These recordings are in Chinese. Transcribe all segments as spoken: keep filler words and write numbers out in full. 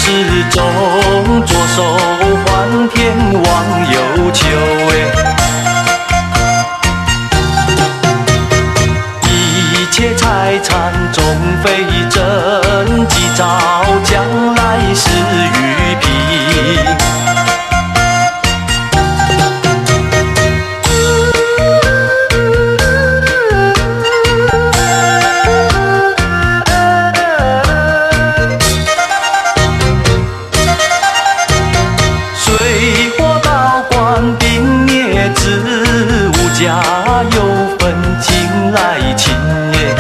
世中，左手还天，往右求哎。一切财产终非真，计照将来是玉璧。水火道观兵灭子，无家有分，请来请也。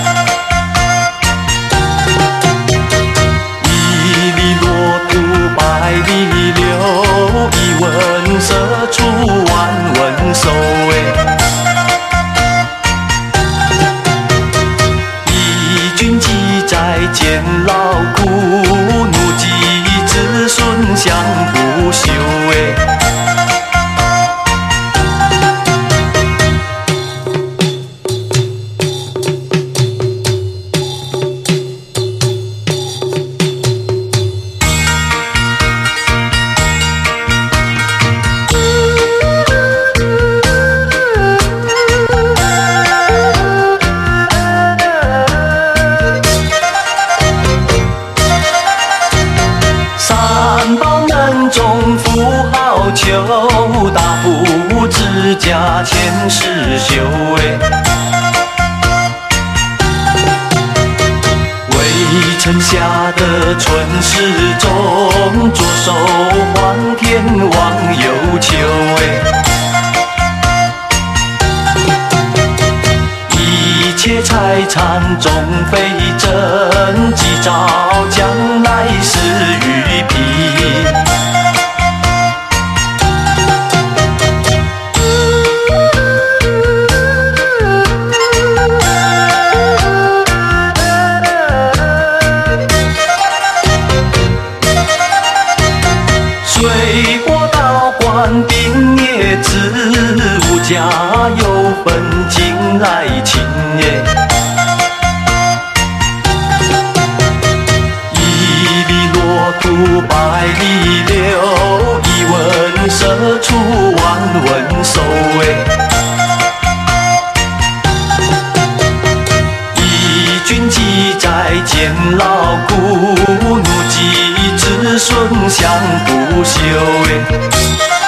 一粒落土百里流，一文射出万文收哎。一君记载见劳苦，怒击子孙相不休哎。三宝门中富豪求，大富之家前世修哎。未曾下的春世中，左手还天，往右求哎。一切财产终非真，计照将来是玉璧。水火道观兵灭子，无家有分，请来请也。一粒落土百里流，一文射出万文收哎。一君记载见劳苦，怒击子孙相不休哎。